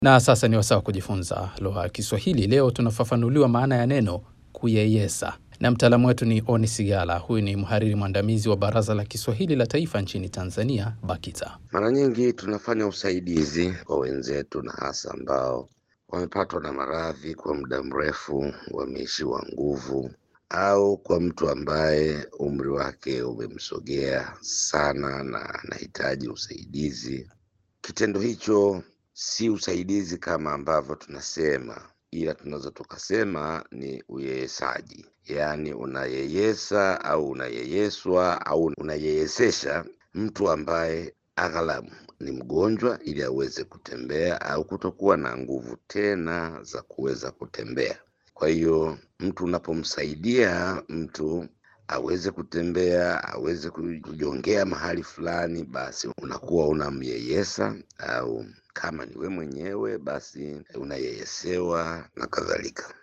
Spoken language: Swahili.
Na sasa ni wasaa kujifunza lugha ya Kiswahili. Leo tunafafanuliwa maana ya neno kuyeyesa. Na mtaalamu wetu ni Oni Sigala. Huyu ni mhariri mwandamizi wa Baraza la Kiswahili la Taifa nchini Tanzania, BAKITA. Mara nyingi tunafanya usaidizi kwa wenzetu na hasa ambao wamepatwa na maradhi kwa muda mrefu, wameishiwa nguvu, au kwa mtu ambaye umri wake umemsogea sana na anahitaji usaidizi. Kitendo hicho si usaidizi kama ambavyo tunasema, ila tunaweza tukasema ni uyeyesaji. Yaani unayeyesa au unayeyeswa au unayeyesesha mtu ambaye aghalabu ni mgonjwa ili aweze kutembea au kutokuwa na nguvu tena za kuweza kutembea. Kwa hiyo mtu unapomsaidia mtu aweze kutembea, aweze kujongea mahali fulani, basi unakuwa unamyeyesa, au kama ni wewe mwenyewe basi unayeyesewa na kadhalika.